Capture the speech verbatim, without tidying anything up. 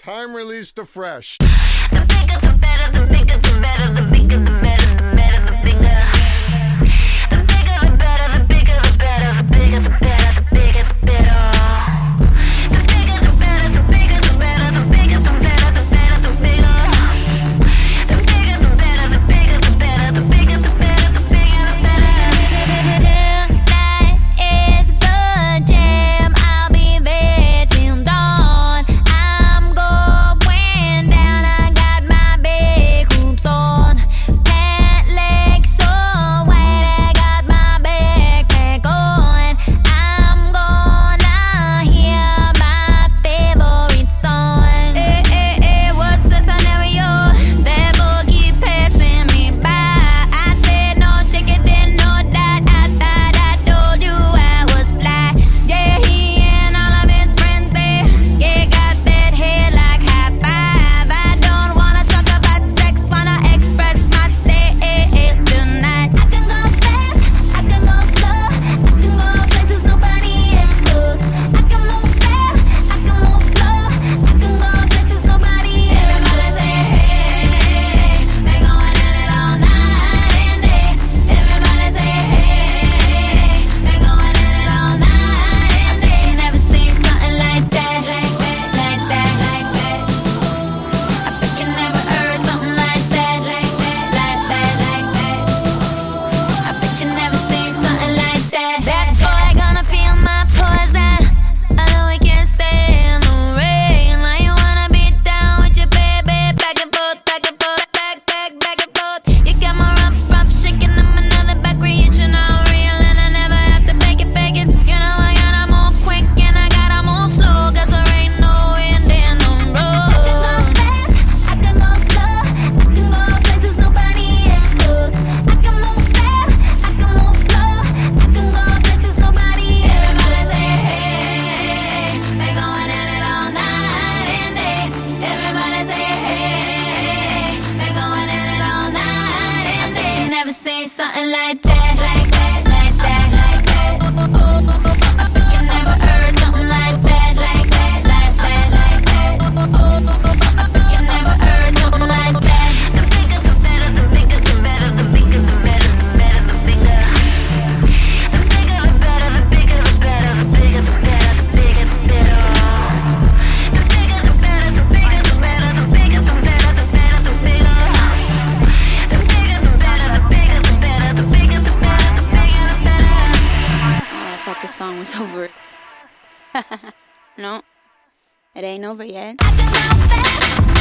Time release the fresh. The bigger the better, the bigger the better, the bigger the better, the better the bigger. The bigger the better, the bigger the better, the bigger the better, the bigger the better. The bigger the better, the bigger the better, the bigger the better, the better the bigger. The bigger the better, the bigger the better, the bigger the better, the bigger the better. Tonight is the jam. I'll be there till dawn. I'm going down. I got my big hoops on. Pant legs so wide. I got my backpack on. I'm gonna hear my favorite song. Eh, eh, eh, what's the scenario? That boy keep passing me by. I said no ticket, then no that. I thought I told you I was fly. Yeah, he and all of his friends there. Yeah, got that head like high five. I don't wanna talk about sex, wanna express myself tonight. I can go fast, I can go slow, I can go places nobody else goes. I can move fast, I can move slow, I can go places nobody else. Everybody say hey, they going at it all night and day. Everybody say hey, they going at it all night and day. I bet you never seen something like that, like that, like that, like that. I bet you never heard something like that, like that, like that, like that. I bet you never seen something like that. That boy gonna feel my poison. I know he can't stay in the rain. Why you wanna be down with your baby? Back and forth, back and forth, back, back, back and forth. You got my rump, rump shaking. I'm another back creation. I'm real and I never have to beg it, beg it. You know I gotta move quick and I gotta move slow, 'cause there ain't no wind in the road. I can go fast, I can go slow, I can go places nobody else goes. I can move fast, I can move slow, I can go places nobody else. Everybody say hey, they going at it all night and day. Everybody say hey, they going at it all night and day. I bet you never seen something like that, like that, like that, like that. I bet you never heard something like that, like that, like that, like that. I bet you never heard something like that. The bigger the better, the bigger the better, the bigger the better, the better the bigger. The bigger the better, the bigger the better, the bigger the better, the bigger the better. The bigger the better, the bigger the better, the bigger the better, the better the bigger. The bigger the better, the bigger the better, the bigger the better, the bigger the better. Oh, I thought this song was over. No, it ain't over yet. I can go fast,